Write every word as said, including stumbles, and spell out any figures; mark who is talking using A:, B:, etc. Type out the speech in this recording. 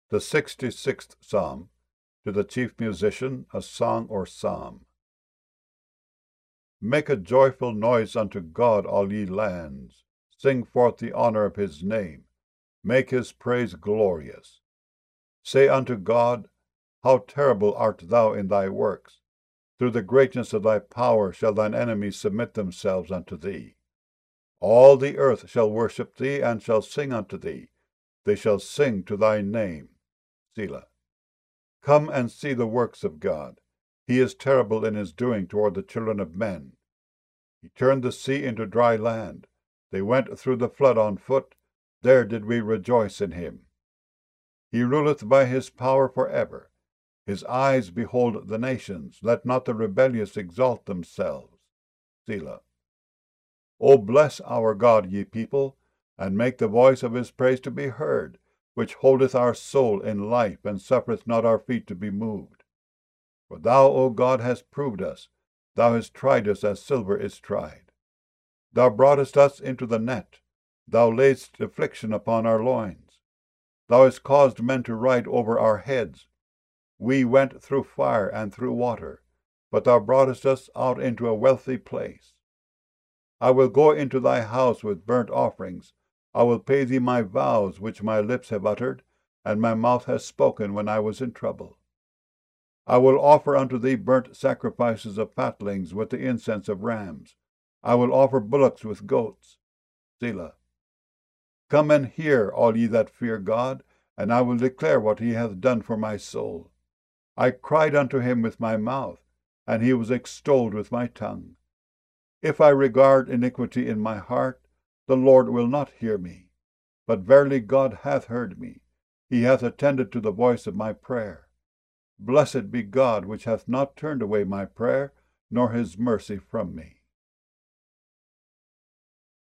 A: The sixty-sixth Psalm, to the chief musician, a song or psalm. Make a joyful noise unto God, all ye lands. Sing forth the honor of his name. Make his praise glorious. Say unto God, how terrible art thou in thy works! Through the greatness of thy power shall thine enemies submit themselves unto thee. All the earth shall worship thee, and shall sing unto thee. They shall sing to thy name. Selah. Come and see the works of God. He is terrible in his doing toward the children of men. He turned the sea into dry land. They went through the flood on foot. There did we rejoice in him. He ruleth by his power forever. His eyes behold the nations. Let not the rebellious exalt themselves. Selah. O bless our God, ye people, and make the voice of his praise to be heard, which holdeth our soul in life, and suffereth not our feet to be moved. For thou, O God, hast proved us. Thou hast tried us as silver is tried. Thou broughtest us into the net. Thou laidst affliction upon our loins. Thou hast caused men to ride over our heads. We went through fire and through water, but thou broughtest us out into a wealthy place. I will go into thy house with burnt offerings. I will pay thee my vows which my lips have uttered, and my mouth has spoken when I was in trouble. I will offer unto thee burnt sacrifices of fatlings with the incense of rams. I will offer bullocks with goats. Selah. Come and hear, all ye that fear God, and I will declare what he hath done for my soul. I cried unto him with my mouth, and he was extolled with my tongue. If I regard iniquity in my heart, the Lord will not hear me. But verily God hath heard me. He hath attended to the voice of my prayer. Blessed be God, which hath not turned away my prayer, nor his mercy from me.